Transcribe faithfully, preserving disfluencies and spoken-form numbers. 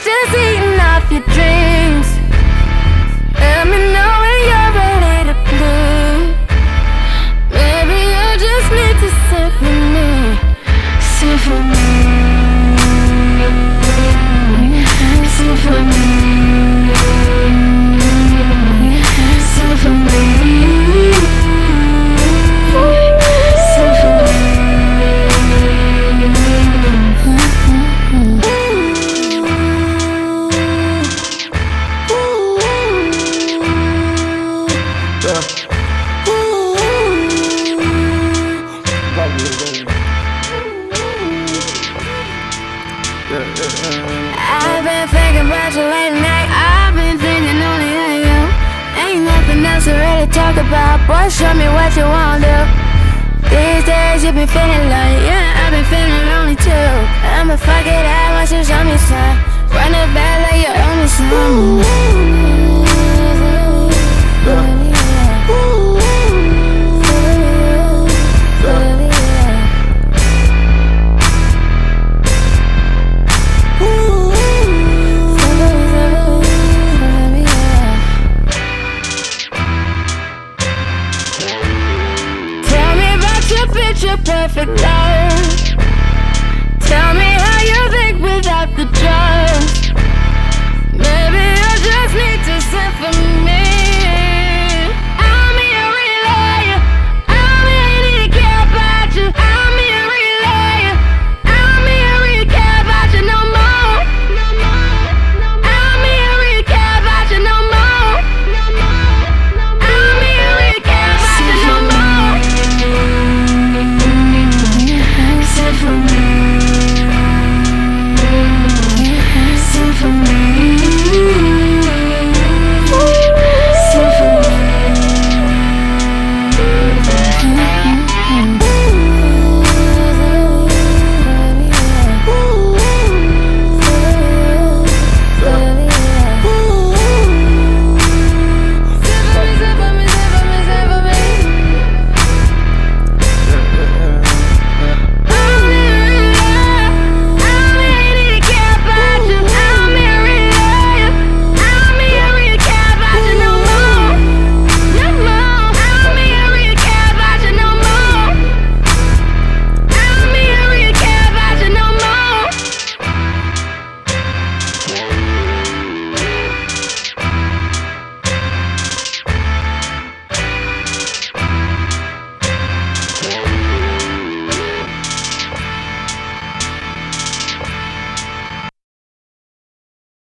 just eating off your dreams. Let me know when you're ready to bleed. Maybe you just need to sit for me, sit for me, sit for me, sit for me, sit for me. I've been thinking about you late night. I've been thinking only of you. Ain't nothing else to really talk about. Boy, show me what you wanna do. These days you been feeling like, yeah, I've been feeling lonely too. I'ma fuck it out once you show me some. Run it back like you owe me some. Picture perfect life.